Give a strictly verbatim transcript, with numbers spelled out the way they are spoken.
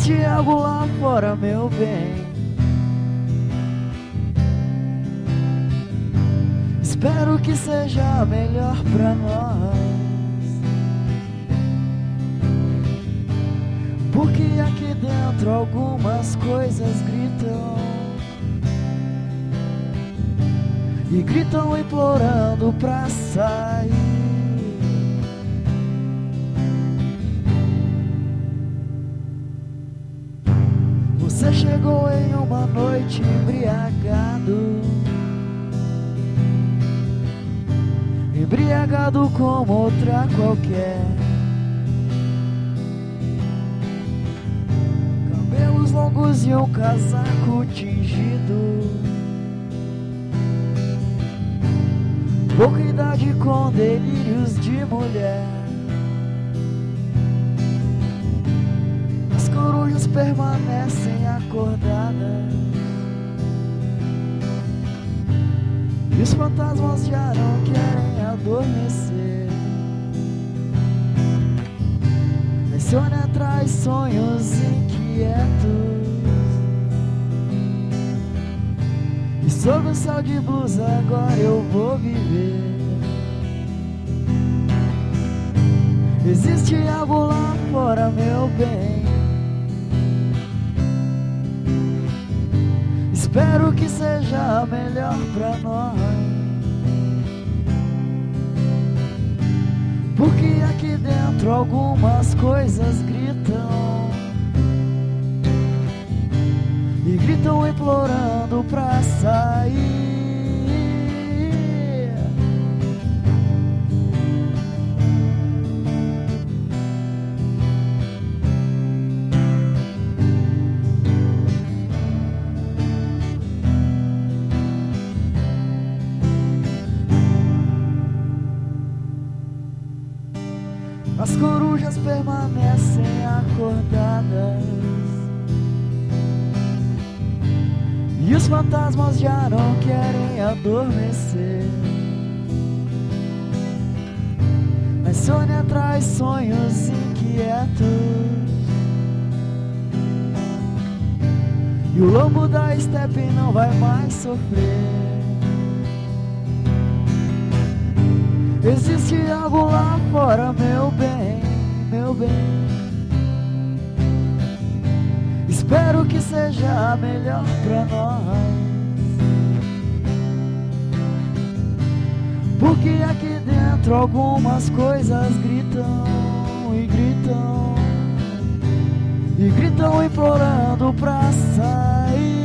Existe algo lá fora, meu bem. Espero que seja melhor pra nós, porque aqui dentro algumas coisas gritam, e gritam implorando pra sair. Você chegou em uma noite embriagado, embriagado como outra qualquer. Cabelos longos e um casaco tingido, pouca idade com delírios de mulher. As corujas permanecem acordadas, e os fantasmas já não querem adormecer. A insônia traz sonhos inquietos, e sob o céu de blues agora eu vou viver. Existe algo lá fora, meu bem. Espero que seja melhor pra nós, porque aqui dentro algumas coisas gritam, e gritam implorando pra sair. As corujas permanecem acordadas, e os fantasmas já não querem adormecer. A insônia traz sonhos inquietos, e o lombo da estepe não vai mais sofrer. Existe algo lá fora, meu bem, meu bem. Espero que seja melhor pra nós, porque aqui dentro algumas coisas gritam, e gritam, e gritam implorando pra sair.